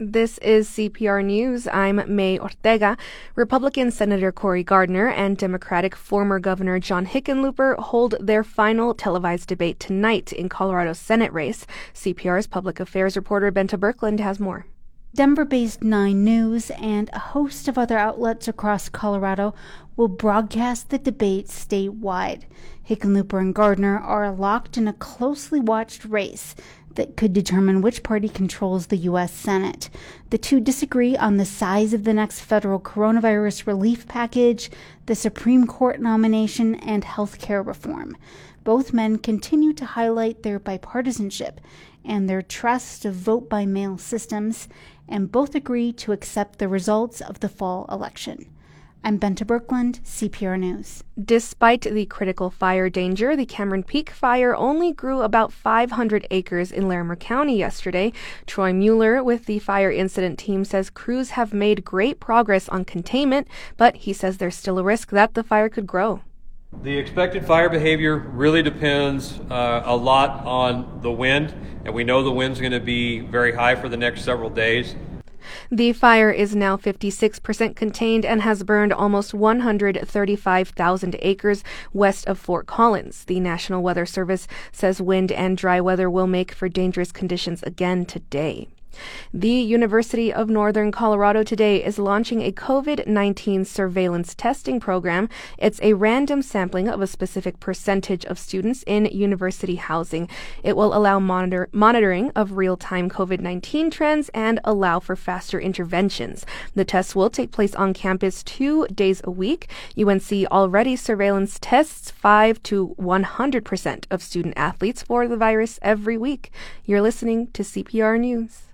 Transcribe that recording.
This is CPR News. I'm May Ortega. Republican Senator Cory Gardner and Democratic former Governor John Hickenlooper hold their final televised debate tonight in Colorado's Senate race. CPR's public affairs reporter Benta Birkeland has more. Denver-based 9 News and a host of other outlets across Colorado will broadcast the debate statewide. Hickenlooper and Gardner are locked in a closely watched race that could determine which party controls the U.S. Senate. The two disagree on the size of the next federal coronavirus relief package, the Supreme Court nomination, and health care reform. Both men continue to highlight their bipartisanship and their trust of vote-by-mail systems, and both agree to accept the results of the fall election. I'm Benta Birkeland, CPR News. Despite the critical fire danger, the Cameron Peak fire only grew about 500 acres in Larimer County yesterday. Troy Mueller with the fire incident team says crews have made great progress on containment, but he says there's still a risk that the fire could grow. The expected fire behavior really depends a lot on the wind, and we know the wind's going to be very high for the next several days. The fire is now 56% contained and has burned almost 135,000 acres west of Fort Collins. The National Weather Service says wind and dry weather will make for dangerous conditions again today. The University of Northern Colorado today is launching a COVID-19 surveillance testing program. It's a random sampling of a specific percentage of students in university housing. It will allow monitoring of real-time COVID-19 trends and allow for faster interventions. The tests will take place on campus 2 days a week. UNC already surveillance tests 5 to 100% of student athletes for the virus every week. You're listening to CPR News.